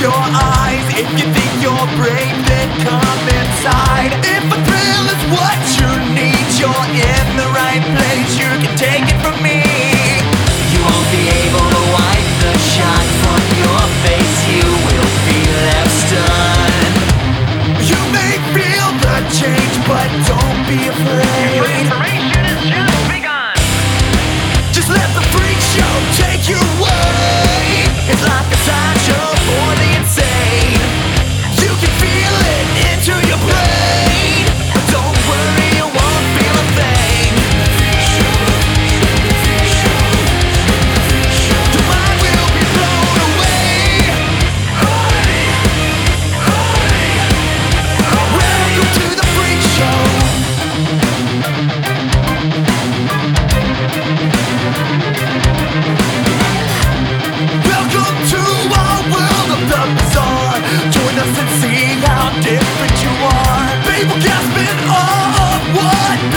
your eyes. If you think you're brave, then come inside. If a thrill is what you need, you're in the right place. You can take it from me. You won't be able to wipe the shine from your face. You will be left stunned. You may feel the change, but don't be afraid. Your transformation has just begun. Just let the freak show take you away. It's like a sideshow for the insane. You can feel it into your brain, but don't worry, you won't feel a thing. Your mind will be blown away. Welcome to the freak show. Welcome to our world of the bizarre. Join us and see how different you are. People gasping, oh, what